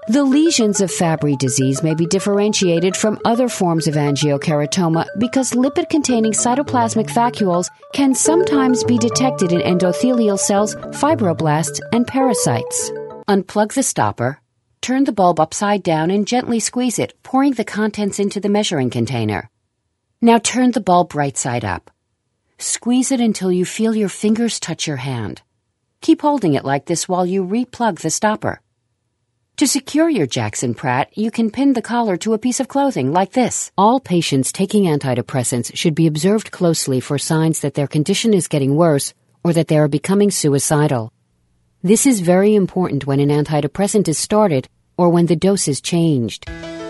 The lesions of Fabry disease may be differentiated from other forms of angiokeratoma because lipid-containing cytoplasmic vacuoles can sometimes be detected in endothelial cells, fibroblasts, and parasites. Unplug the stopper, turn the bulb upside down and gently squeeze it, pouring the contents into the measuring container. Now turn the bulb right side up. Squeeze it until you feel your fingers touch your hand. Keep holding it like this while you re-plug the stopper. To secure your Jackson Pratt, you can pin the collar to a piece of clothing like this. All patients taking antidepressants should be observed closely for signs that their condition is getting worse or that they are becoming suicidal. This is very important when an antidepressant is started or when the dose is changed.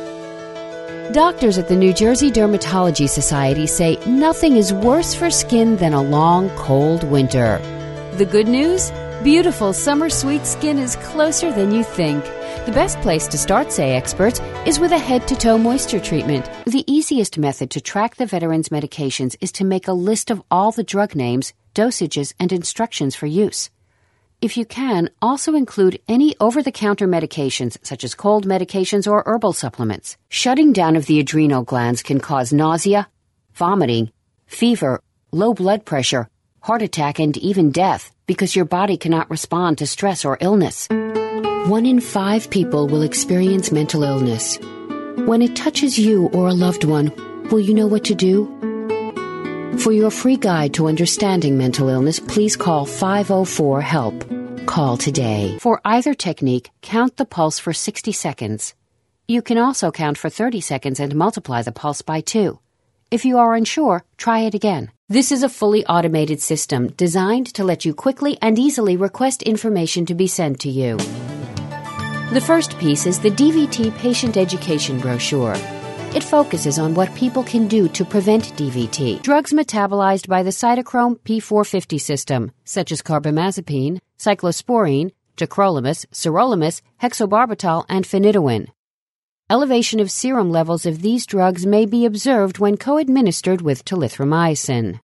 Doctors at the New Jersey Dermatology Society say nothing is worse for skin than a long, cold winter. The good news? Beautiful summer sweet skin is closer than you think. The best place to start, say experts, is with a head-to-toe moisture treatment. The easiest method to track the veteran's medications is to make a list of all the drug names, dosages, and instructions for use. If you can, also include any over-the-counter medications, such as cold medications or herbal supplements. Shutting down of the adrenal glands can cause nausea, vomiting, fever, low blood pressure, heart attack, and even death because your body cannot respond to stress or illness. 1 in 5 people will experience mental illness. When it touches you or a loved one, will you know what to do? For your free guide to understanding mental illness, please call 504-HELP. Call today. For either technique, count the pulse for 60 seconds. You can also count for 30 seconds and multiply the pulse by 2. If you are unsure, try it again. This is a fully automated system designed to let you quickly and easily request information to be sent to you. The first piece is the DVT Patient Education Brochure. It focuses on what people can do to prevent DVT. Drugs metabolized by the cytochrome P450 system, such as carbamazepine, cyclosporine, tacrolimus, sirolimus, hexobarbital, and phenytoin. Elevation of serum levels of these drugs may be observed when co-administered with telithromycin.